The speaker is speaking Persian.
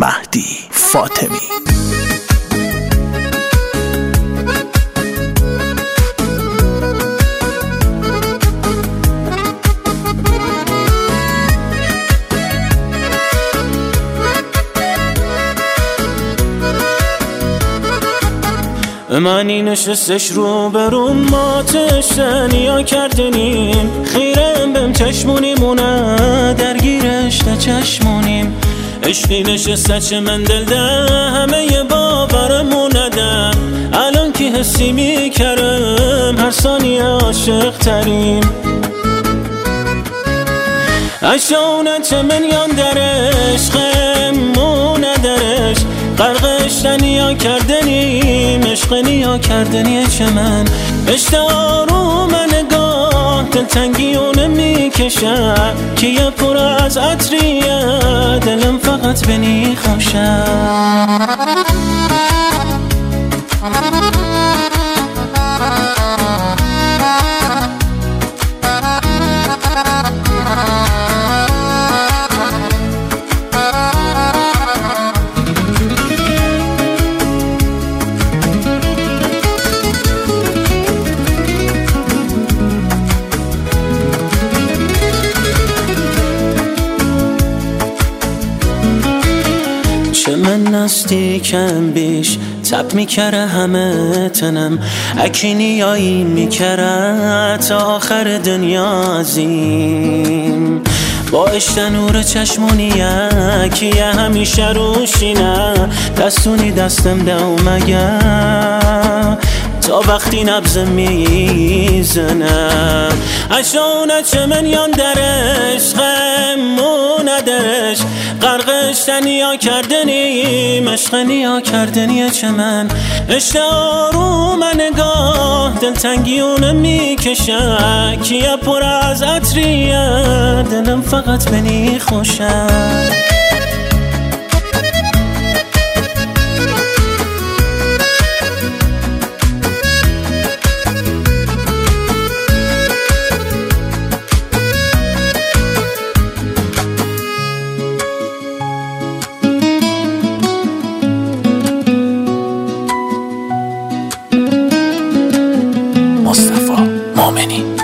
مهدی فاطمی. منی نشستش رو بروم ما تشنیا کردنیم، خیرم بهم چشمونیمونه درگیرش تا چشمونیم. عشقی نشسته چه من دل ده همه ی باورموندم، الان که حسی میکرم هر ثانیه عاشق تریم. اشونه چه من یان در عشقمونه درش، غرقش نیا کردنیم، عشق نیا کردنی چه من. اشتها رو من نگاه دلتنگیونه میکشه، که یه پر از عطریه دلم فقط بنی خوشه. چه من نستیکم بیش تب میکره همه تنم، اکی نیایی میکره تا آخر دنیا عظیم. با اشتنور چشمونیه کیه همیشه روشینه، دستونی دستم دومگه تا وقتی نبزم میزنه. اشونه چه من یان در عشقمونه درش، غرقش تنیا کردنیم، عشق نیا کردنی چه من. اشتها رو من نگاه دلتنگیونه میکشه، کیه پر از عطریه دلم فقط بنی خوشه. مصطفی مؤمنی.